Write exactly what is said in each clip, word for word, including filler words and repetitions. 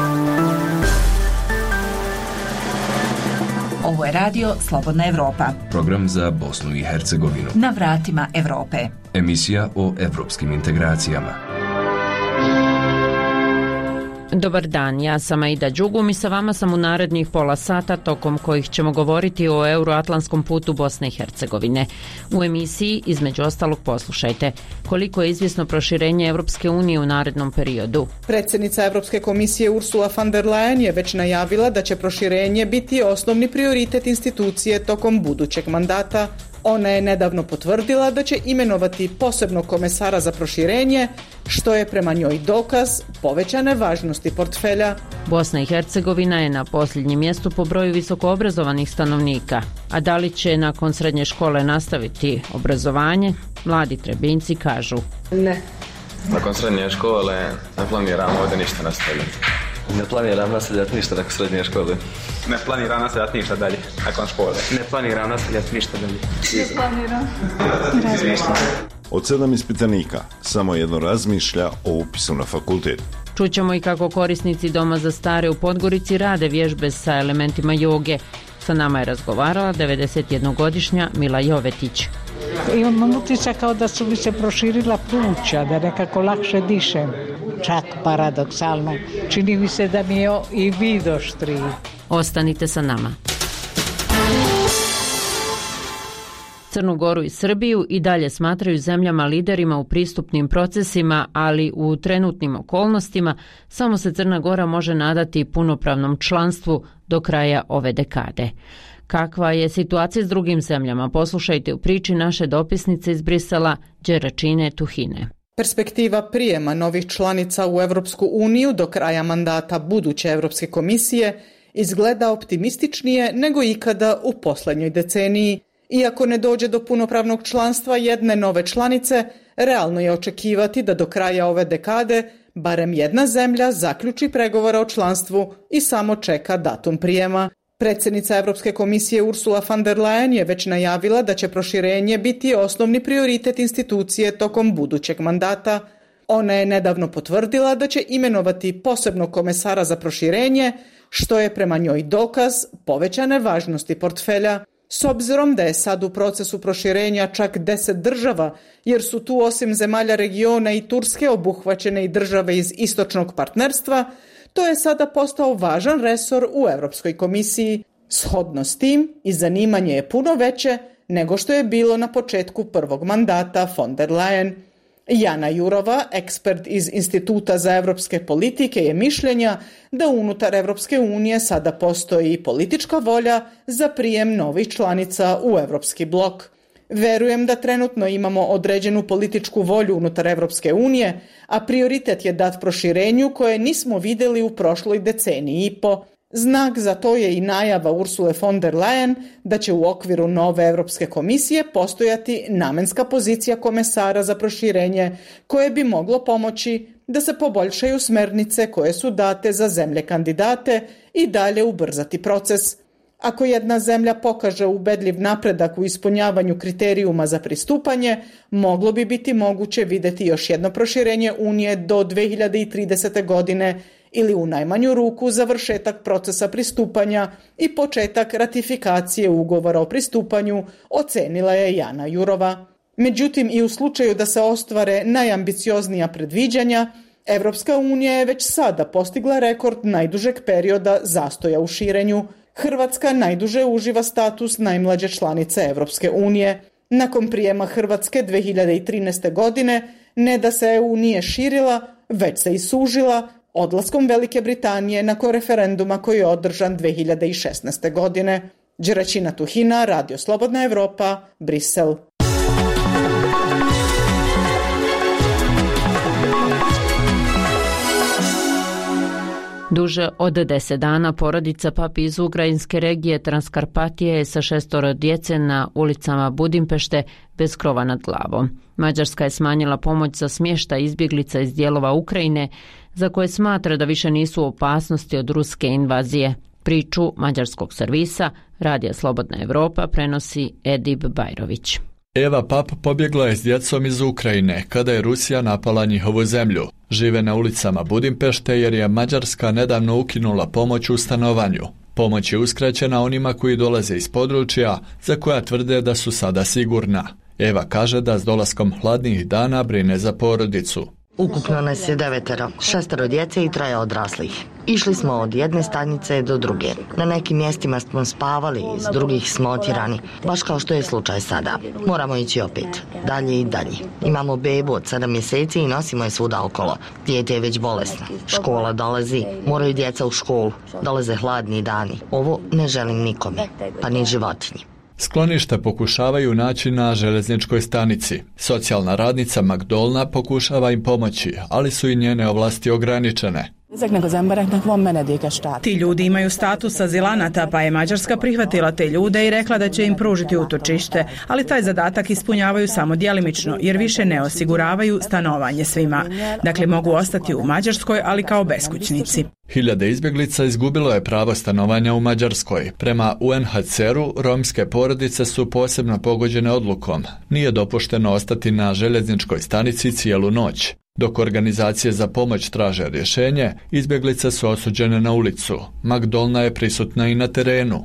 Ovo je radio Slobodna Evropa. Program za Bosnu i Hercegovinu. Na vratima Evrope. Emisija o evropskim integracijama. Dobar dan, ja sam Aida Đugum i sa vama sam u narednih pola sata tokom kojih ćemo govoriti o euroatlantskom putu Bosne i Hercegovine. U emisiji, između ostalog, poslušajte koliko je izvjesno proširenje Evropske unije u narednom periodu. Predsjednica Evropske komisije Ursula von der Leyen je već najavila da će proširenje biti osnovni prioritet institucije tokom budućeg mandata. Ona je nedavno potvrdila da će imenovati posebnog komesara za proširenje, što je prema njoj dokaz povećane važnosti portfelja. Bosna i Hercegovina je na posljednjem mjestu po broju visokoobrazovanih stanovnika. A da li će nakon srednje škole nastaviti obrazovanje? Mladi Trebinjci kažu ne. Nakon srednje škole ne planiram ovdje ništa nastaviti. Ne planiram nastavljati ništa nakon srednje škole. Ne planiram nastavljati ništa dalje nakon škole. Ne planiram nastavljati ništa dalje. Ne planiram. Razmišljam. Od sedam ispitanika samo jedno razmišlja o upisu na fakultet. Čućemo i kako korisnici Doma za stare u Podgorici rade vježbe sa elementima joge. Sa nama je razgovarala devedesetjednogodišnja Mila Jovetić. Imam utisak kao da su mi se proširila pluća, da nekako lakše dišem. Čak paradoksalno. Čini mi se da mi je i vid oštriji. Ostanite sa nama. Crnu Goru i Srbiju i dalje smatraju zemljama liderima u pristupnim procesima, ali u trenutnim okolnostima samo se Crna Gora može nadati punopravnom članstvu do kraja ove dekade. Kakva je situacija s drugim zemljama? Poslušajte u priči naše dopisnice iz Brisela, Đeračine Tuhine. Perspektiva prijema novih članica u Evropsku uniju do kraja mandata buduće Evropske komisije izgleda optimističnije nego ikada u posljednjoj deceniji. Iako ne dođe do punopravnog članstva jedne nove članice, realno je očekivati da do kraja ove dekade barem jedna zemlja zaključi pregovore o članstvu i samo čeka datum prijema. Predsjednica Evropske komisije Ursula von der Leyen je već najavila da će proširenje biti osnovni prioritet institucije tokom budućeg mandata. Ona je nedavno potvrdila da će imenovati posebnog komesara za proširenje, što je prema njoj dokaz povećane važnosti portfelja. S obzirom da je sad u procesu proširenja čak deset država, jer su tu osim zemalja regiona i Turske obuhvaćene i države iz istočnog partnerstva, to je sada postao važan resor u Europskoj komisiji. Shodno s tim i zanimanje je puno veće nego što je bilo na početku prvog mandata von der Leyen. Jana Jurova, ekspert iz Instituta za evropske politike, je mišljenja da unutar Evropske unije sada postoji politička volja za prijem novih članica u Evropski blok. Verujem da trenutno imamo određenu političku volju unutar Evropske unije, a prioritet je dat proširenju koje nismo vidjeli u prošloj deceniji i po. Znak za to je i najava Ursule von der Leyen da će u okviru nove Evropske komisije postojati namenska pozicija komesara za proširenje koje bi moglo pomoći da se poboljšaju smernice koje su date za zemlje kandidate i dalje ubrzati proces. Ako jedna zemlja pokaže ubedljiv napredak u ispunjavanju kriterijuma za pristupanje, moglo bi biti moguće vidjeti još jedno proširenje Unije do dve hiljade tridesete. godine ili u najmanju ruku završetak procesa pristupanja i početak ratifikacije ugovora o pristupanju, ocenila je Jana Jurova. Međutim, i u slučaju da se ostvare najambicioznija predviđanja, Evropska unija je već sada postigla rekord najdužeg perioda zastoja u širenju. Hrvatska najduže uživa status najmlađe članice Evropske unije. Nakon prijema Hrvatske dve hiljade trinaeste. godine ne da se E U nije širila, već se i sužila odlaskom Velike Britanije nakon referenduma koji je održan dve hiljade šesnaeste. godine. Đeračina Tuhina, Radio Slobodna Evropa, Brisel. Duže od deset dana porodica papi iz ukrajinske regije Transkarpatije je sa šestoro djece na ulicama Budimpešte bez krova nad glavom. Mađarska je smanjila pomoć za smještaj izbjeglica iz dijelova Ukrajine za koje smatra da više nisu u opasnosti od ruske invazije. Priču mađarskog servisa Radija Slobodna Evropa prenosi Edib Bajrović. Eva Pap pobjegla je s djecom iz Ukrajine kada je Rusija napala njihovu zemlju. Žive na ulicama Budimpešte jer je Mađarska nedavno ukinula pomoć u stanovanju. Pomoć je uskraćena onima koji dolaze iz područja za koja tvrde da su sada sigurna. Eva kaže da s dolaskom hladnih dana brine za porodicu. Ukupno nas je devetero, šestero djece i troje odraslih. Išli smo od jedne stanice do druge. Na nekim mjestima smo spavali, iz drugih smo otjerani, baš kao što je slučaj sada. Moramo ići opet, dalje i dalje. Imamo bebu od sedam mjeseci i nosimo je svuda okolo. Dijete je već bolesno. Škola dolazi, moraju djeca u školu. Dolaze hladni dani. Ovo ne želim nikome, pa ni životinji. Sklonište pokušavaju naći na željezničkoj stanici. Socijalna radnica Magdolna pokušava im pomoći, ali su i njene ovlasti ograničene. Ti ljudi imaju status azilanata, pa je Mađarska prihvatila te ljude i rekla da će im pružiti utočište, ali taj zadatak ispunjavaju samo djelimično, jer više ne osiguravaju stanovanje svima. Dakle, mogu ostati u Mađarskoj, ali kao beskućnici. Hiljade izbjeglica izgubilo je pravo stanovanja u Mađarskoj. Prema U N H C R-u, romske porodice su posebno pogođene odlukom. Nije dopušteno ostati na željezničkoj stanici cijelu noć. Dok organizacije za pomoć traže rješenje, izbjeglice su osuđene na ulicu. Magdolna je prisutna i na terenu.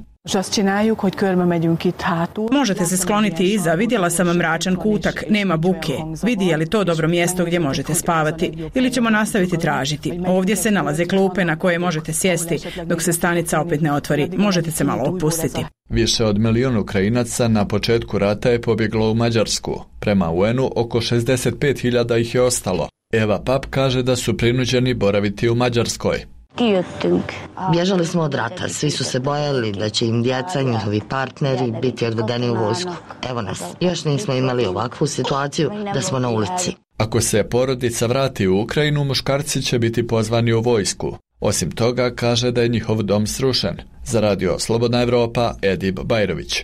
Možete se skloniti iza, vidjela sam mračan kutak, nema buke. Vidi je li to dobro mjesto gdje možete spavati ili ćemo nastaviti tražiti. Ovdje se nalaze klupe na koje možete sjesti dok se stanica opet ne otvori. Možete se malo opustiti. Više od milijun Ukrajinaca na početku rata je pobjeglo u Mađarsku. Prema U N-u oko šezdeset pet hiljada ih je ostalo. Eva Pap kaže da su prinuđeni boraviti u Mađarskoj. Bježali smo od rata, svi su se bojali da će im djeca, njihovi partneri biti odvedeni u vojsku. Evo nas, još nismo imali ovakvu situaciju da smo na ulici. Ako se porodica vrati u Ukrajinu, muškarci će biti pozvani u vojsku. Osim toga, kaže da je njihov dom srušen. Za radio Slobodna Evropa, Edib Bajrović.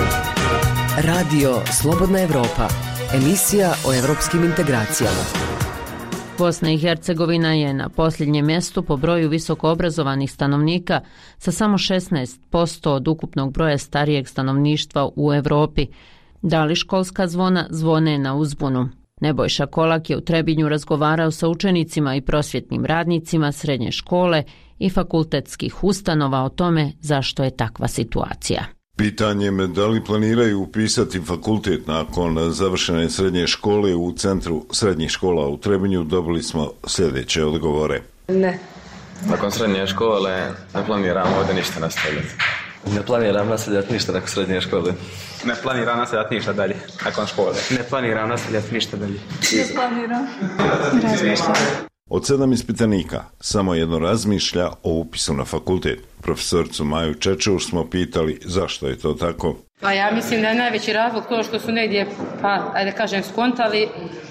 Radio Slobodna Evropa, emisija o evropskim integracijama. Bosna i Hercegovina je na posljednjem mjestu po broju visokoobrazovanih stanovnika sa samo šesnaest posto od ukupnog broja starijeg stanovništva u Europi. Da li školska zvona zvone na uzbunu? Nebojša Kolak je u Trebinju razgovarao sa učenicima i prosvjetnim radnicima srednje škole i fakultetskih ustanova o tome zašto je takva situacija. Pitanje me da li planiraju upisati fakultet nakon završene srednje škole u Centru srednjih škola u Trebinju dobili smo sljedeće odgovore. Ne. Nakon srednje škole ne planiramo ovdje ništa nastavljati. Ne planiram nastavljati ništa nakon srednje škole. Ne planiram nastavljati ništa dalje nakon škole. Ne planiram nastavljati ništa dalje. Ne planiram. Razmišljam. Od sedam ispitanika samo jedno razmišlja o upisu na fakultet. Profesoricu Maju Čečur smo pitali zašto je to tako. Pa ja mislim da je najveći razlog to što su negdje, pa ajde kažem, skontali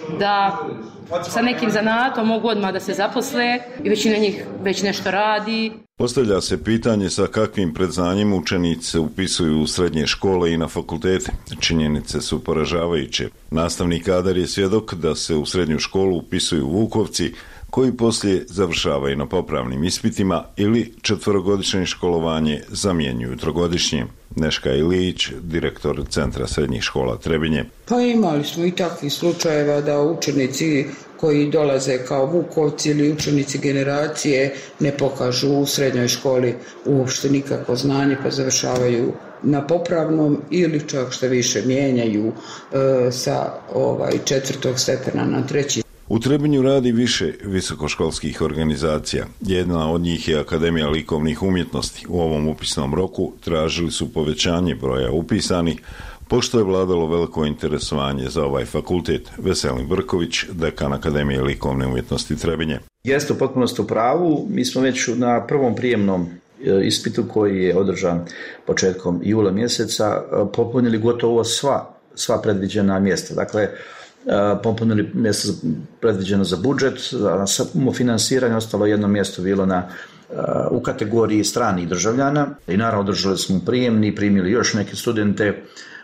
da sa nekim zanatom mogu odmah da se zaposle i većina njih već nešto radi. Postavlja se pitanje sa kakvim predznanjem učenici se upisuju u srednje škole i na fakultete. Činjenice su poražavajuće. Nastavni kadar je svjedok da se u srednju školu upisuju Vukovci, koji poslije završavaju na popravnim ispitima ili četverogodišnje školovanje zamjenjuju trogodišnje. Neška Ilić, direktor Centra srednjih škola Trebinje. Pa imali smo i takvih slučajeva da učenici koji dolaze kao Vukovci ili učenici generacije ne pokažu u srednjoj školi uopšte nikakvo znanje pa završavaju na popravnom ili čak što više mijenjaju e, sa ovaj četvrtog stepena na treći. U Trebinju radi više visokoškolskih organizacija. Jedna od njih je Akademija likovnih umjetnosti. U ovom upisnom roku tražili su povećanje broja upisanih, pošto je vladalo veliko interesovanje za ovaj fakultet. Veselin Brković, dekan Akademije likovne umjetnosti Trebinje. Jeste u potpunosti u pravu. Mi smo već na prvom prijemnom ispitu koji je održan početkom jula mjeseca popunili gotovo sva, sva predviđena mjesta. Dakle, popunili mjesto predviđeno za budžet, za samofinansiranje, ostalo jedno mjesto bilo na, u kategoriji stranih državljana i naravno održali smo prijemni, primili još neke studente.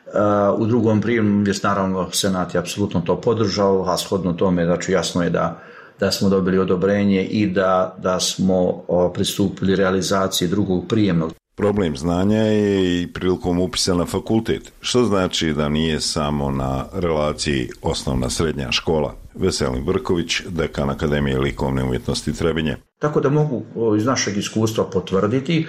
U drugom prijemu je naravno Senat je apsolutno to podržao, a shodno tome znači jasno je da, da smo dobili odobrenje i da, da smo pristupili realizaciji drugog prijemnog. Problem znanja je i prilikom upisa na fakultet, što znači da nije samo na relaciji osnovna srednja škola. Veselin Brković, dekan Akademije likovne umjetnosti Trebinje. Tako da mogu iz našeg iskustva potvrditi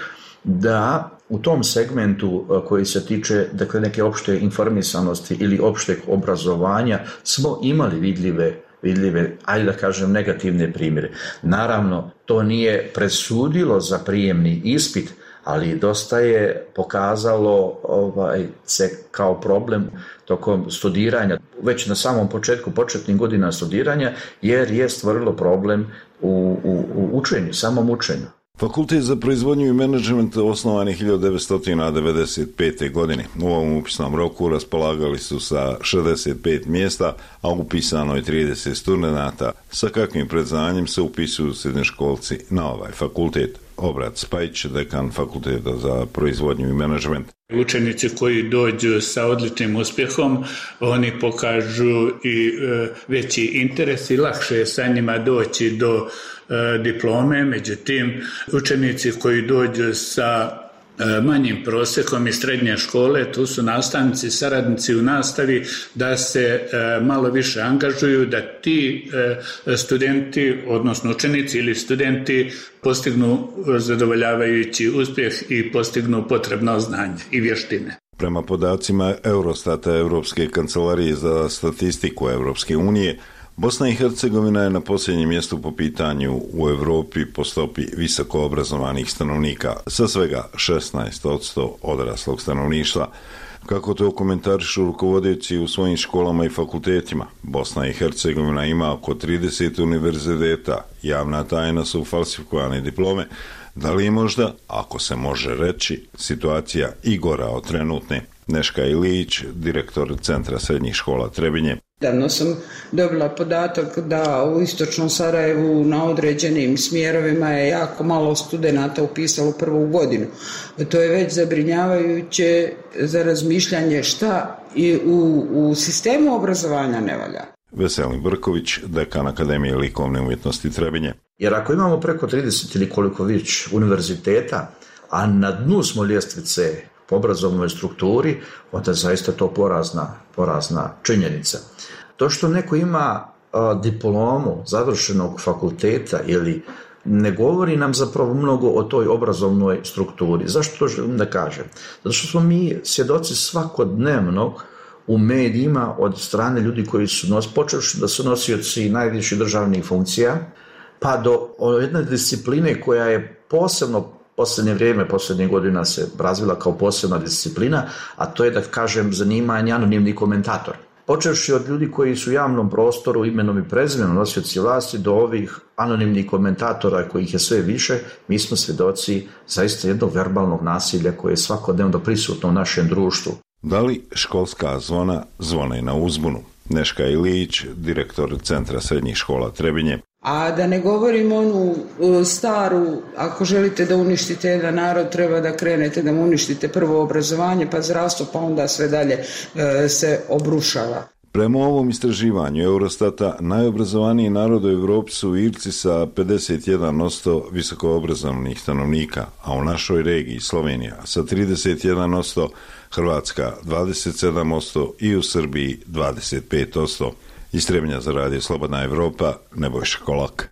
da u tom segmentu koji se tiče dakle, neke opšte informisanosti ili opšteg obrazovanja smo imali vidljive, vidljive, ajde da kažem, negativne primjere. Naravno, to nije presudilo za prijemni ispit, ali dosta je pokazalo ovaj, se kao problem tokom studiranja, već na samom početku, početnih godina studiranja, jer je stvorilo problem u, u, u učenju, samom učenju. Fakultet za proizvodnju i menadžment osnovan je hiljadu devetsto devedeset pete. godine. U ovom upisnom roku raspolagali su sa šezdeset pet mjesta, a upisano je trideset studenata. Sa kakvim predznanjem se upisuju srednjoškolci na ovaj fakultet? Obrat Spajić, dekan Fakulteta za proizvodnju i menadžment. Učenici koji dođu sa odličnim uspjehom, oni pokažu i e, veći interes i lakše je sa njima doći do e, diplome. Međutim, učenici koji dođu sa manjim prosjekom iz srednje škole, tu su nastavnici, saradnici u nastavi, da se malo više angažuju, da ti studenti, odnosno učenici ili studenti postignu zadovoljavajući uspjeh i postignu potrebno znanje i vještine. Prema podacima Eurostata, Europske kancelarije za statistiku Europske unije, Bosna i Hercegovina je na posljednjem mjestu po pitanju u Europi po stopi visoko obrazovanih stanovnika, sa svega šesnaest posto odraslog stanovništva. Kako to komentarišu rukovodioci u svojim školama i fakultetima, Bosna i Hercegovina ima oko trideset univerziteta, javna tajna su falsifikovane diplome. Da li je možda, ako se može reći, situacija i gora od trenutne? Neška Ilić, direktor Centra srednjih škola Trebinje. Davno sam dobila podatak da u istočnom Sarajevu na određenim smjerovima je jako malo studenata upisalo prvu godinu. To je već zabrinjavajuće za razmišljanje šta i u, u sistemu obrazovanja ne valja. Veselin Brković, dekan Akademije likovne umjetnosti Trebinje. Jer ako imamo preko trideset ili koliko već univerziteta, a na dnu smo ljestvice po obrazovnoj strukturi, onda zaista to porazna, porazna činjenica. To što neko ima a, diplomu završenog fakulteta ili ne govori nam zapravo mnogo o toj obrazovnoj strukturi. Zašto to želim da kažem? Zato što smo mi svjedoci svakodnevnog u medijima od strane ljudi koji su nos, počevši da su nosioci najviših državnih funkcija, pa do jedne discipline koja je posebno posljednje vrijeme, posljednjih godina se razvila kao posebna disciplina, a to je, da kažem, zanimanje anonimni komentator. Počevši od ljudi koji su u javnom prostoru imenom i prezimenom nosioci vlasti do ovih anonimnih komentatora kojih je sve više, mi smo svjedoci zaista jednog verbalnog nasilja koje je svakodnevno prisutno u našem društvu. Da li školska zvona zvone na uzbunu? Neška Ilić, direktor Centra srednjih škola Trebinje. A da ne govorim onu staru, ako želite da uništite jedan narod, treba da krenete da mu uništite prvo obrazovanje, pa zdravstvo, pa onda sve dalje e, se obrušava. Prema ovom istraživanju Eurostata, najobrazovaniji narod u Evropi su Irci sa pedeset jedan posto visokoobrazovnih stanovnika, a u našoj regiji Slovenija sa trideset jedan posto, Hrvatska dvadeset sedam posto i u Srbiji dvadeset pet posto. Iz Trebinja za radio Slobodna Evropa, Nebojša Kolak.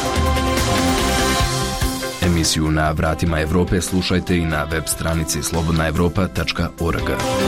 Emisiju Na vratima Evrope slušajte i na web stranici slobodna evropa tačka org.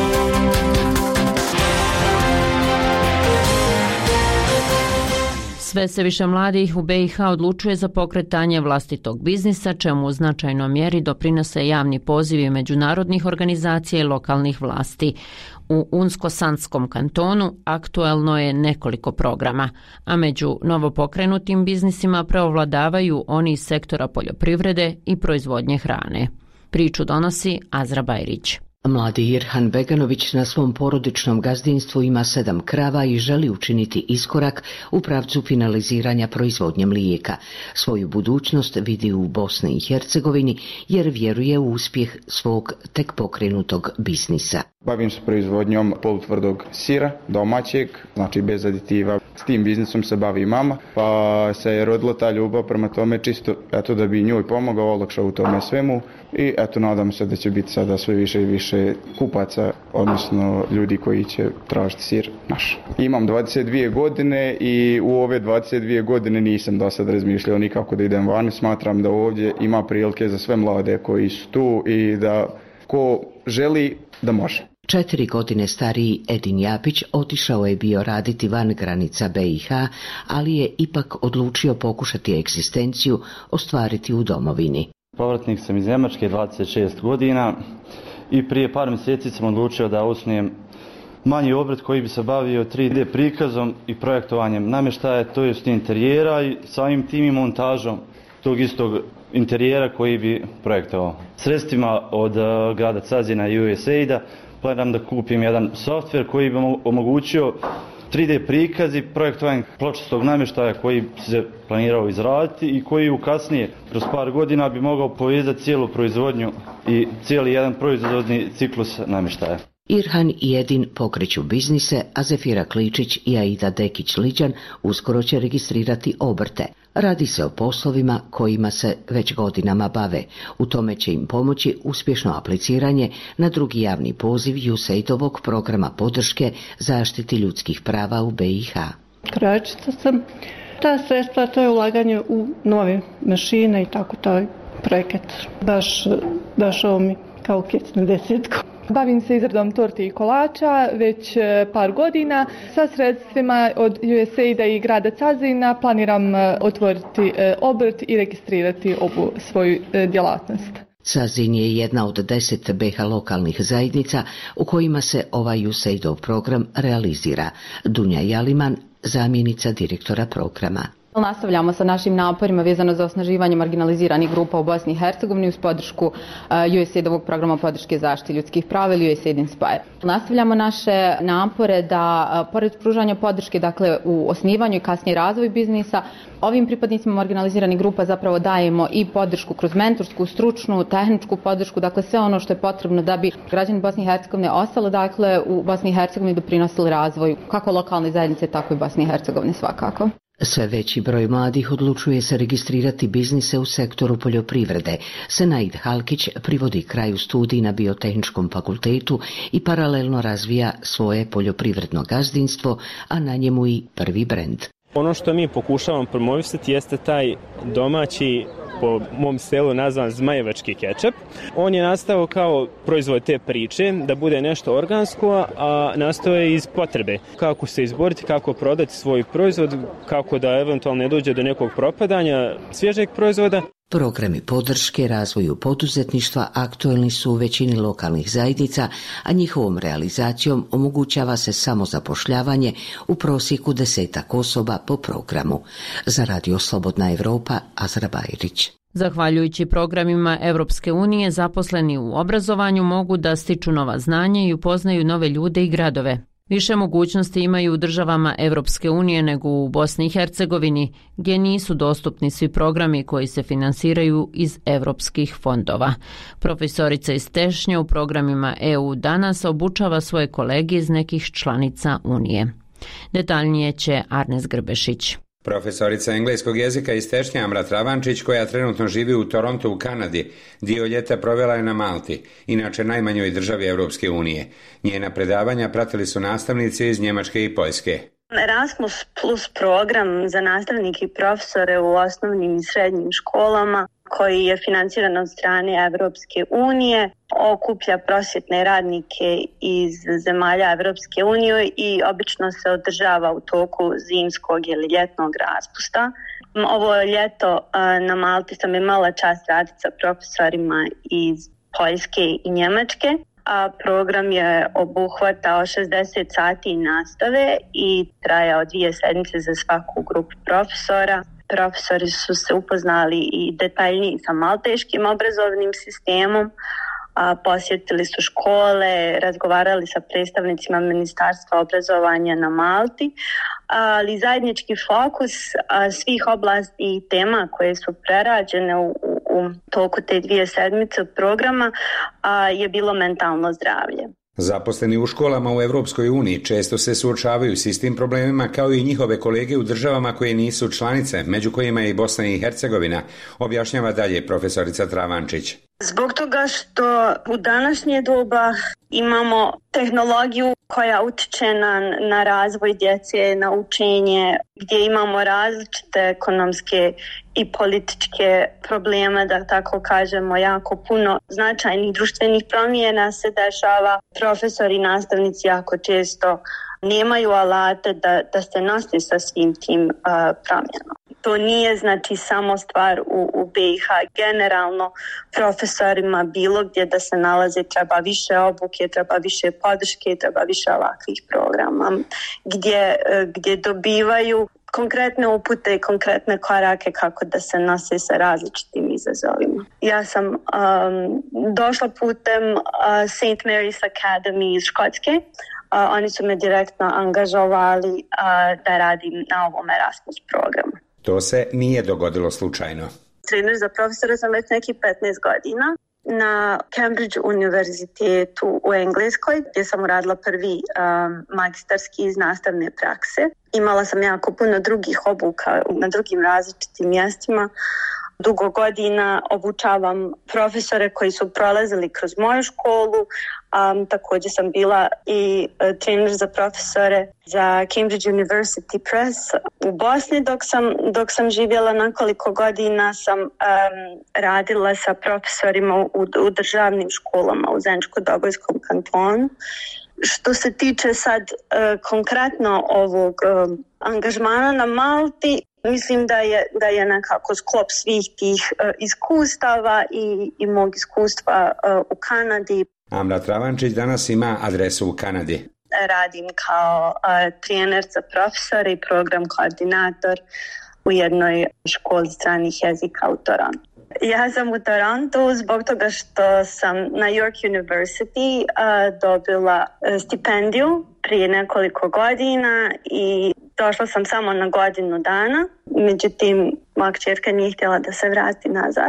Sve se više mladih u B i H odlučuje za pokretanje vlastitog biznisa, čemu u značajnoj mjeri doprinose javni pozivi međunarodnih organizacija i lokalnih vlasti. U Unsko-Sanskom kantonu aktuelno je nekoliko programa, a među novopokrenutim biznisima preovladavaju oni iz sektora poljoprivrede i proizvodnje hrane. Priču donosi Azra Bajrić. Mladi Irhan Beganović na svom porodičnom gazdinstvu ima sedam krava i želi učiniti iskorak u pravcu finaliziranja proizvodnje mlijeka. Svoju budućnost vidi u Bosni i Hercegovini jer vjeruje u uspjeh svog tek pokrenutog biznisa. Bavim se proizvodnjom polutvrdog sira, domaćeg, znači bez aditiva. S tim biznisom se bavi mama, pa se je rodila ta ljubav prema tome čisto eto da bi njoj pomogao, olakšao u tome svemu i eto nadam se da će biti sada sve više i više kupaca, odnosno ljudi koji će tražiti sir naš. Imam dvadeset dvije godine i u ove dvadeset dvije godine nisam do sad razmišljao nikako da idem van. Smatram da ovdje ima prilike za sve mlade koji su tu i da ko želi da može. Četiri godine stariji Edin Japić otišao je bio raditi van granica B i H, ali je ipak odlučio pokušati egzistenciju ostvariti u domovini. Povratnik sam iz Njemačke, dvadeset šest godina i prije par mjeseci sam odlučio da osnujem manji obrt koji bi se bavio tri D prikazom i projektovanjem namještaja, to jest interijera i samim tim i montažom tog istog interijera koji bi projektovao. Sredstvima od grada Cazina i U S A I D-a planiram da kupim jedan softver koji bi omogućio tri D prikaz i projektovanje pločastog namještaja koji se planirao izraditi i koji u kasnije, kroz par godina, bi mogao povezati cijelu proizvodnju i cijeli jedan proizvodni ciklus namještaja. Irhan i Edin pokreću biznise, a Zefira Kličić i Aida Dekić-Liđan uskoro će registrirati obrte. Radi se o poslovima kojima se već godinama bave. U tome će im pomoći uspješno apliciranje na drugi javni poziv U S A I D-ovog programa podrške zaštiti ljudskih prava u B i H. Krojačica sam. Ta sredstva, to je ulaganje u nove mašine i tako taj projekat. Baš došao mi kao kec na desetku. Bavim se izradom torti i kolača već par godina. Sa sredstvima od U S A I D-a i grada Cazina planiram otvoriti obrt i registrirati ovu svoju djelatnost. Cazin je jedna od deset B i H lokalnih zajednica u kojima se ovaj U S A I D-ov program realizira. Dunja Jaliman, zamjenica direktora programa. Nastavljamo sa našim naporima vezano za osnaživanje marginaliziranih grupa u Bosni i Hercegovini uz podršku U S A I D-ovog programa podrške zaštite ljudskih prava ili U S A I D Inspire. Nastavljamo naše napore da, pored pružanja podrške, dakle, u osnivanju i kasnije razvoju biznisa, ovim pripadnicima marginaliziranih grupa zapravo dajemo i podršku kroz mentorsku, stručnu, tehničku podršku, dakle sve ono što je potrebno da bi građani Bosne i Hercegovine ostali, dakle, u Bosni i Hercegovini doprinosili razvoju kako lokalne zajednice, tako i Bosne i Hercegovine svakako. Sve veći broj mladih odlučuje se registrirati biznise u sektoru poljoprivrede. Senaid Halkić privodi kraju studij na Biotehničkom fakultetu i paralelno razvija svoje poljoprivredno gazdinstvo, a na njemu i prvi brend. Ono što mi pokušavamo promovisati jeste taj domaći, po mom selu nazvan zmajevački kečap. On je nastao kao proizvod te priče, da bude nešto organsko, a nastao je iz potrebe. Kako se izboriti, kako prodati svoj proizvod, kako da eventualno ne dođe do nekog propadanja svježeg proizvoda. Programi podrške razvoju poduzetništva aktuelni su u većini lokalnih zajednica, a njihovom realizacijom omogućava se samozapošljavanje u prosjeku desetak osoba po programu. Za Radio Slobodna Evropa, Azra Bajrić. Zahvaljujući programima Evropske unije, zaposleni u obrazovanju mogu da stiču nova znanja i upoznaju nove ljude i gradove. Više mogućnosti imaju u državama Evropske unije nego u Bosni i Hercegovini, gdje nisu dostupni svi programi koji se finansiraju iz evropskih fondova. Profesorica iz Tešnje u programima E U danas obučava svoje kolege iz nekih članica Unije. Detaljnije će Arnes Grbešić. Profesorica engleskog jezika iz Tešnje Amra Travančić, koja trenutno živi u Torontu u Kanadi, dio ljeta provela je na Malti, inače najmanjoj državi Europske unije. Njena predavanja pratili su nastavnici iz Njemačke i Poljske. Erasmus Plus program za nastavnike i profesore u osnovnim i srednjim školama, koji je financiran od strane Evropske unije, okuplja prosvjetne radnike iz zemalja Evropske unije i obično se održava u toku zimskog ili ljetnog raspusta. Ovo ljeto na Malti sam imala čast raditi sa profesorima iz Poljske i Njemačke. A program je obuhvatao šezdeset sati nastave i trajao dvije sedmice za svaku grupu profesora. Profesori su se upoznali i detaljnije sa malteškim obrazovnim sistemom, a posjetili su škole, razgovarali sa predstavnicima Ministarstva obrazovanja na Malti, ali zajednički fokus svih oblasti i tema koje su prerađene u, u toku te dvije sedmice programa je bilo mentalno zdravlje. Zaposleni u školama u Europskoj uniji često se suočavaju s istim problemima kao i njihove kolege u državama koje nisu članice, među kojima je i Bosna i Hercegovina, objašnjava dalje profesorica Travančić. Zbog toga što u današnje doba imamo tehnologiju koja utiče na, na razvoj djece, na učenje, gdje imamo različite ekonomske i političke probleme, da tako kažemo, jako puno značajnih društvenih promjena se dešava. Profesori i nastavnici jako često nemaju alate da, da se nose sa svim tim uh, promjenama. To nije znači samo stvar u, u B i H. Generalno profesorima bilo gdje da se nalaze treba više obuke, treba više podrške, treba više ovakvih programa gdje, gdje dobivaju konkretne upute i konkretne korake kako da se nose sa različitim izazovima. Ja sam um, došla putem uh, Saint Mary's Academy iz Škotske. Uh, oni su me direktno angažovali uh, da radim na ovom Erasmus programu. To se nije dogodilo slučajno. Trener za profesora sam već nekih petnaest godina na Cambridge univerzitetu u Engleskoj, gdje sam uradila prvi um, magistarski iz nastavne prakse. Imala sam jako puno drugih obuka na drugim različitim mjestima. Dugo godina obučavam profesore koji su prolazili kroz moju školu. Um, također sam bila i uh, trener za profesore za Cambridge University Press u Bosni. Dok sam, dok sam živjela nekoliko godina sam um, radila sa profesorima u, u državnim školama u Zeničko-Dobojskom kantonu. Što se tiče sad uh, konkretno ovog uh, angažmana na Malti, mislim da je, da je nekako sklop svih tih uh, iskustava i, i mog iskustva uh, u Kanadi. Amra Travančić danas ima adresu u Kanadi. Radim kao uh, trener za profesore i program koordinator u jednoj školi stranih jezika u Torontu. Ja sam u Torontu zbog toga što sam na York University uh, dobila uh, stipendiju prije nekoliko godina i došla sam samo na godinu dana. Međutim, moja kćerka nije htjela da se vrati nazad,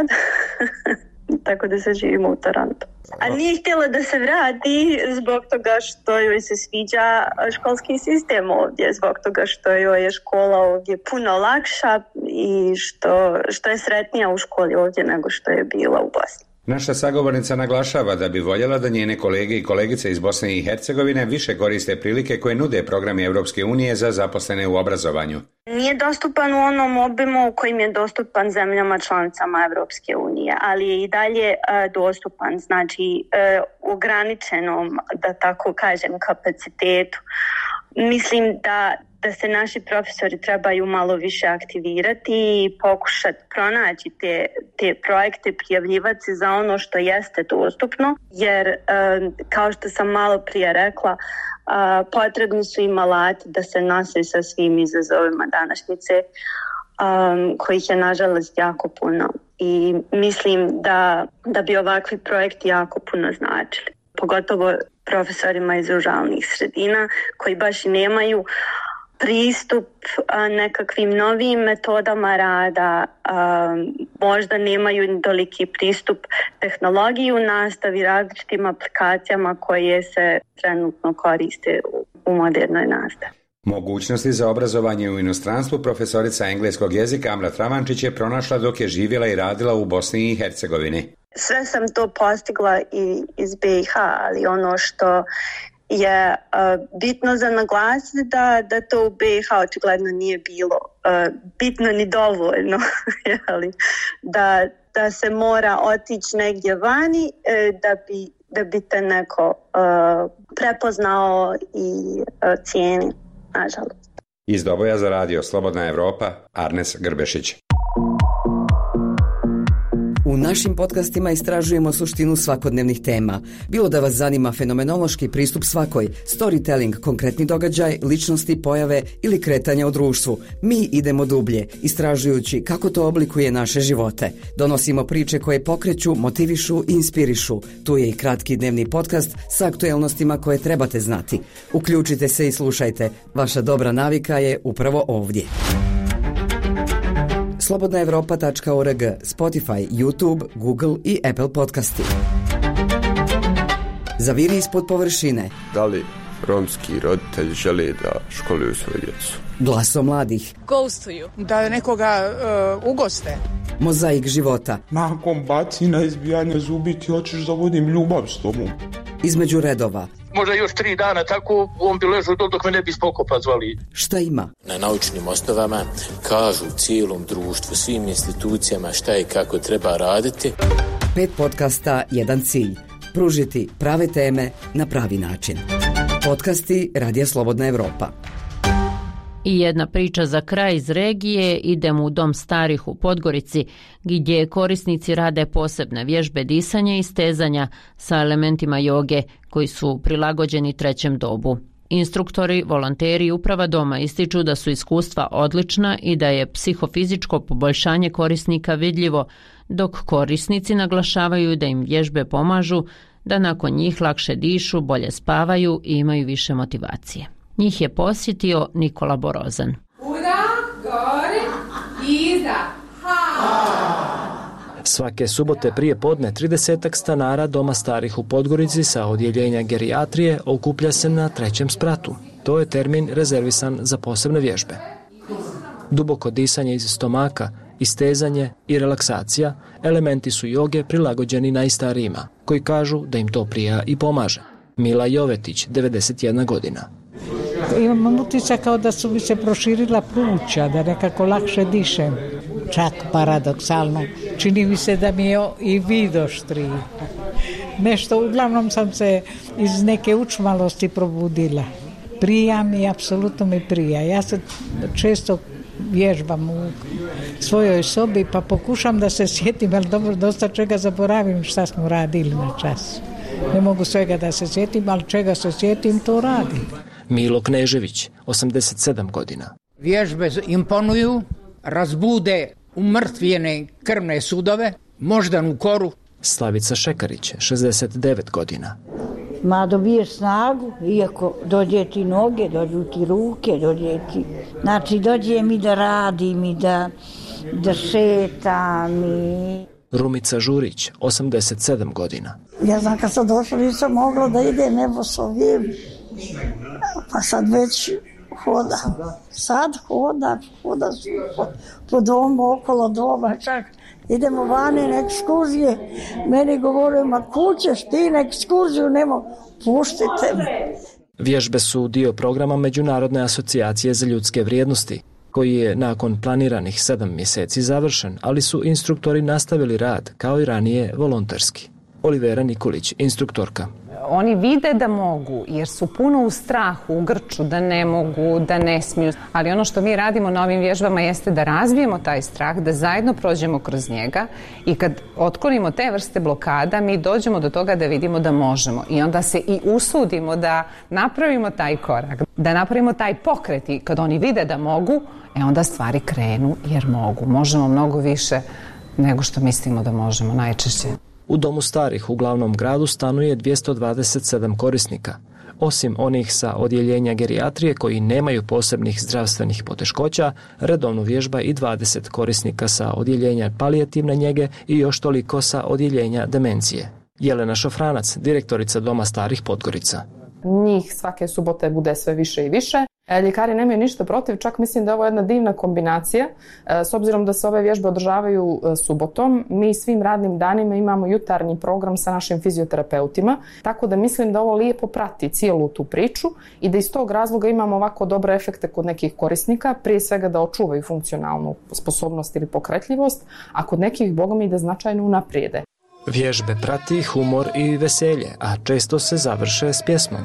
tako da se živimo u Torontu. A nije htjela da se vrati zbog toga što joj se sviđa školski sistem ovdje, zbog toga što joj je škola ovdje puno lakša i što, što je sretnija u školi ovdje nego što je bila u Bosni. Naša sagovornica naglašava da bi voljela da njene kolege i kolegice iz Bosne i Hercegovine više koriste prilike koje nude programi Europske unije za zaposlene u obrazovanju. Nije dostupan u onom obimu u kojim je dostupan zemljama članicama Europske unije, ali je i dalje uh, dostupan, znači uh, ograničenom, da tako kažem, kapacitetu. Mislim da da se naši profesori trebaju malo više aktivirati i pokušati pronaći te, te projekte, prijavljivati se za ono što jeste dostupno, jer kao što sam malo prije rekla, potrebni su im alati da se nose sa svim izazovima današnjice, kojih je nažalost jako puno. I mislim da, da bi ovakvi projekti jako puno značili, pogotovo profesorima iz ruralnih sredina koji baš i nemaju pristup a, nekakvim novim metodama rada, a, možda nemaju toliki pristup tehnologiji u nastavi, različitim aplikacijama koje se trenutno koriste u, u modernoj nastavi. Mogućnosti za obrazovanje u inostranstvu profesorica engleskog jezika Amra Travančić je pronašla dok je živjela i radila u Bosni i Hercegovini. Sve sam to postigla i iz B i H, ali ono što je uh, bitno za naglasiti da, da to u B i H očigledno nije bilo uh, bitno ni dovoljno, jeli? Da, da se mora otići negdje vani uh, da, bi, da bi te neko uh, prepoznao i uh, cijeni, nažalost. Iz Doboja za radio Slobodna Evropa, Arnes Grbešić. U našim podcastima istražujemo suštinu svakodnevnih tema. Bilo da vas zanima fenomenološki pristup svakoj, storytelling, konkretni događaj, ličnosti, pojave ili kretanja u društvu. Mi idemo dublje, istražujući kako to oblikuje naše živote. Donosimo priče koje pokreću, motivišu i inspirišu. Tu je i kratki dnevni podcast sa aktuelnostima koje trebate znati. Uključite se i slušajte. Vaša dobra navika je upravo ovdje. slobodna evropa tačka org, Spotify, YouTube, Google i Apple podcasti. Zaviri ispod površine. Da li romski roditelji žele da školuju svoju djecu? Glaso mladih. Gostuju. Da nekoga uh, ugoste. Mozaik života. Nakon bacina, izbijanja zubi ti hoćeš da vodim ljubav s tobom. Između redova. Možda još tri dana tako on bi ležao dok me ne bi spokopa zvali. Šta ima? Na naučnim osnovama kažu cijelom društvu, svim institucijama šta i kako treba raditi. Pet podcasta, jedan cilj. Pružiti prave teme na pravi način. Podcasti Radija Slobodna Evropa. I jedna priča za kraj iz regije, idemo u dom starih u Podgorici, gdje korisnici rade posebne vježbe disanja i stezanja sa elementima joge koji su prilagođeni trećem dobu. Instruktori, volonteri i uprava doma ističu da su iskustva odlična i da je psihofizičko poboljšanje korisnika vidljivo, dok korisnici naglašavaju da im vježbe pomažu da nakon njih lakše dišu, bolje spavaju i imaju više motivacije. Njih je posjetio Nikola Borozan. Uda, gore, iza, Svake subote prije podne tridesetak stanara doma starih u Podgorici sa odjeljenja gerijatrije okuplja se na trećem spratu. To je termin rezervisan za posebne vježbe. Duboko disanje iz stomaka, istezanje i relaksacija elementi su joge prilagođeni najstarijima, koji kažu da im to prija i pomaže. Mila Jovetić, devedeset jedna godina. Imam utisak kao da su mi se proširila pluća, da nekako lakše dišem. Čak paradoksalno. Čini mi se da mi je i vid oštriji. Nešto, uglavnom sam se iz neke učmalosti probudila. Prija mi, apsolutno mi prija. Ja se često vježbam u svojoj sobi pa pokušam da se sjetim, ali dobro, dosta čega zaboravim šta smo radili na čas. Ne mogu svega da se sjetim, ali čega se sjetim, to radim. Milo Knežević, osamdeset sedam godina. Vježbe imponuju, razbude umrtvljene krvne sudove, moždanu koru. Slavica Šekarić, šezdeset devet godina. Ma dobiješ snagu, iako dođe ti noge, dođu ti ruke, dođe ti... Znači, dođe mi da radim i da, da šetam i... Rumica Žurić, osamdeset sedam godina. Ja znam, kad sam došla, nisam mogla da idem, nebo s ovim. Pa sad već hodam. Sad hodam, hodam po, po domu, okolo doma, čak idemo vani na ekskurzije. Meni govore, ma kućeš ti na ekskurziju, nemo, puštite me. Vježbe su dio programa Međunarodne asocijacije za ljudske vrijednosti, koji je nakon planiranih sedam mjeseci završen, ali su instruktori nastavili rad, kao i ranije, volonterski. Olivera Nikolić, instruktorka. Oni vide da mogu, jer su puno u strahu, u grču, da ne mogu, da ne smiju. Ali ono što mi radimo na ovim vježbama jeste da razvijemo taj strah, da zajedno prođemo kroz njega i kad otklonimo te vrste blokada, mi dođemo do toga da vidimo da možemo. I onda se i usudimo da napravimo taj korak, da napravimo taj pokret i kad oni vide da mogu, e onda stvari krenu jer mogu. Možemo mnogo više nego što mislimo da možemo najčešće. U domu starih u glavnom gradu stanuje dvjesto dvadeset sedam korisnika. Osim onih sa odjeljenja gerijatrije koji nemaju posebnih zdravstvenih poteškoća, redovno vježba i dvadeset korisnika sa odjeljenja palijativne njege i još toliko sa odjeljenja demencije. Jelena Šofranac, direktorica Doma starih Podgorica. Njih svake subote bude sve više i više. Ljekari nemaju ništa protiv, čak mislim da je ovo jedna divna kombinacija. S obzirom da se ove vježbe održavaju subotom, mi svim radnim danima imamo jutarnji program sa našim fizioterapeutima, tako da mislim da ovo lijepo prati cijelu tu priču i da iz tog razloga imamo ovako dobre efekte kod nekih korisnika, prije svega da očuvaju funkcionalnu sposobnost ili pokretljivost, a kod nekih, boga mi, da značajno unaprijede. Vježbe prati humor i veselje, a često se završe s pjesmom.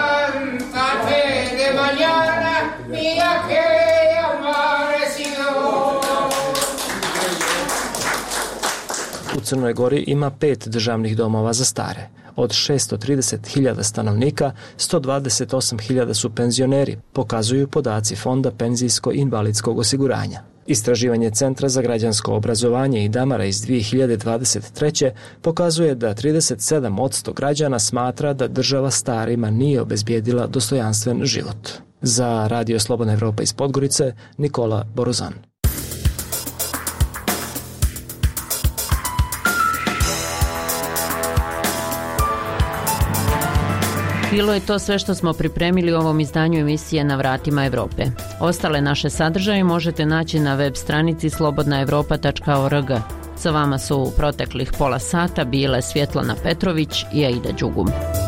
U Crnoj Gori ima pet državnih domova za stare. Od šesto trideset hiljada stanovnika, sto dvadeset osam hiljada su penzioneri, pokazuju podaci Fonda penzijsko-invalidskog osiguranja. Istraživanje Centra za građansko obrazovanje i Damara iz dvije hiljade dvadeset treće pokazuje da trideset sedam posto građana smatra da država starima nije obezbijedila dostojanstven život. Za Radio Slobodna Evropa iz Podgorice, Nikola Borozan. Bilo je to sve što smo pripremili u ovom izdanju emisije Na vratima Europe. Ostale naše sadržaje možete naći na web stranici slobodna europa tačka org. Sa vama su u proteklih pola sata bile Svjetlana Petrović i Aida Đugum.